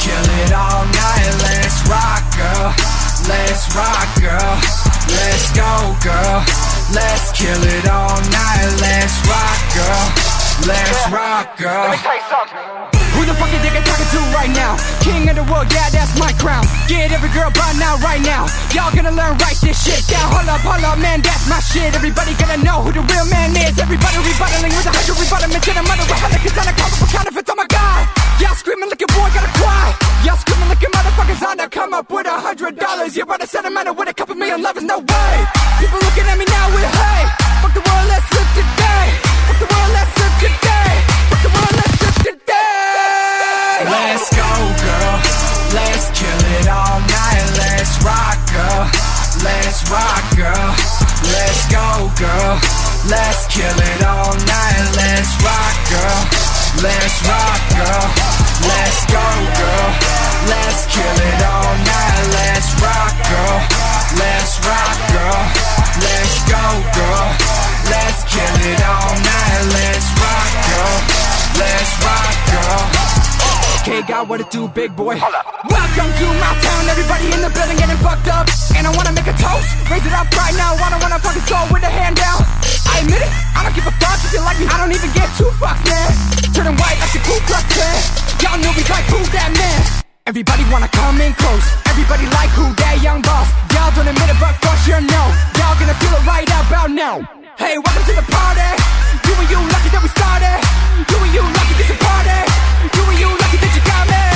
kill it all night. Let's rock, girl. Let's rock, girl. Let's go, girl. Let's kill it all night. Let's rock, girl. Let's rock, girl. Let me tell you something. Who the fuck you think I'm talking to right now? King of the world, yeah, that's my crown. Get every girl by now, right now. Y'all gonna learn, write this shit down. Hold up, man, that's my shit. Everybody gonna know who the real man is. Everybody rebuttaling with a hundred rebuttament to the mother of hell. Cause I'm a cover counterfeits, oh my god. Y'all screaming like your boy gotta cry. Y'all screaming like your motherfuckers on to come up with $100. You're about to sentimental with a couple million lovers, no way. People looking at me now with hate. Fuck the world, let's live today. Fuck the world, let's live today. Fuck the world, let's live today. Let's go, girl. Let's kill it all night. Let's rock, girl. Let's rock, girl. Let's go, girl. Let's kill it all night. Let's rock, girl. Let's rock, girl. Let's go, girl. Let's kill it all night. Let's rock, girl. Let's rock, girl. Let's go, girl. Let's kill it all night. Let's rock, girl. Let's rock, girl. Okay, God, what it do, big boy? Welcome to my town, everybody in the building getting fucked up. And I wanna make a toast, raise it up right now. I don't wanna fucking soul with a hand down. I admit it, I don't give a fuck if you like me. I don't even get two fucks, man. Turning white like the Ku Klux Klan. Y'all newbies like, who that man? Everybody wanna come in close. Everybody like, who that young boss? Y'all don't admit it, but for sure no. Y'all gonna feel it right about now. Hey, welcome to the party. You and you lucky that we started. You and you lucky this a party. You and you lucky that you got me.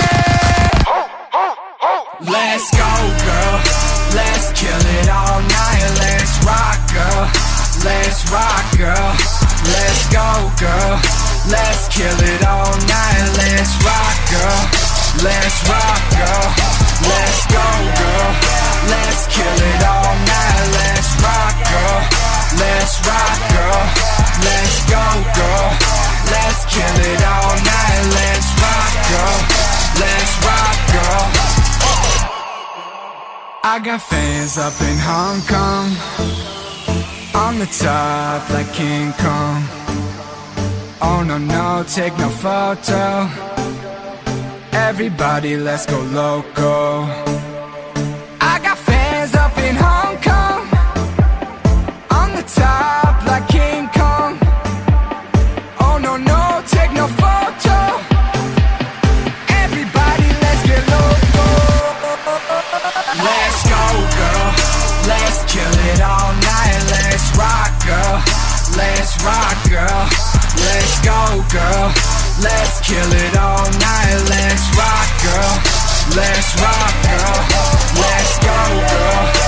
Let's go, girl. Let's kill it all night. Let's rock, girl. Let's rock, girl. Let's go, girl. Let's kill it all night. Let's rock, girl. Let's rock, girl. Let's go, girl. Let's kill it all night. Let's rock, girl. Let's rock, girl. Let's go, girl. Let's kill it all night. Let's rock, girl. Let's rock, girl. I got fans up in Hong Kong, on the top like King Kong. Oh no, no, take no photo. Everybody, let's go loco. I got fans up in Hong Kong, on the top like King Kong. Oh no, no, take no photo. Everybody, let's get loco. Let's go, girl. Let's kill it all night. Let's rock, girl. Let's rock, girl. Let's go, girl. Let's kill it all night. Let's rock, girl. Let's rock, girl. Let's go, girl.